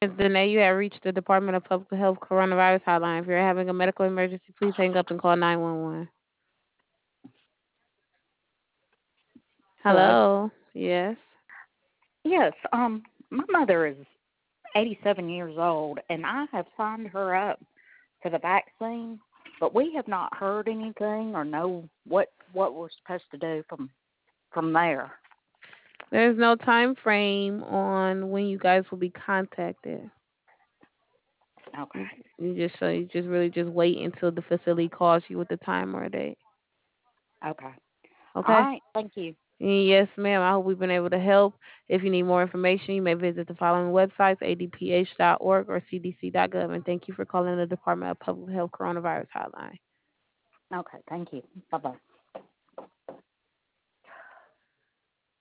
Danae, you have reached the Department of Public Health Coronavirus Hotline. If you're having a medical emergency, please hang up and call 911. Hello. Hello? Yes? Yes, my mother is 87 years old, and I have signed her up for the vaccine, but we have not heard anything or know what we're supposed to do from there. There's no time frame on when you guys will be contacted. You, Okay. you just really just wait until the facility calls you with the time or a date. Okay. All Okay? right. Thank you. Yes, ma'am. I hope we've been able to help. If you need more information, you may visit the following websites: adph.org or cdc.gov. And thank you for calling the Department of Public Health Coronavirus Hotline. Okay. Thank you. Bye bye.